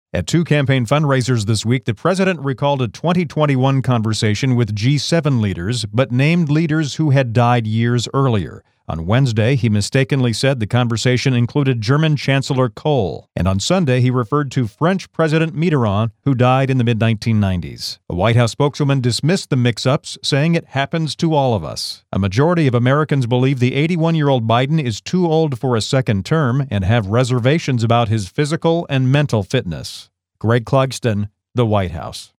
At two campaign fundraisers this week, the president recalled a 2021 conversation with G7 leaders, but named leaders who had died years earlier. On Wednesday, he mistakenly said the conversation included German Chancellor Kohl, and on Sunday he referred to French President Mitterrand, who died in the mid-1990s. A White House spokeswoman dismissed the mix-ups, saying it happens to all of us. A majority of Americans believe the 81-year-old Biden is too old for a second term and have reservations about his physical and mental fitness. Greg Clugston, The White House.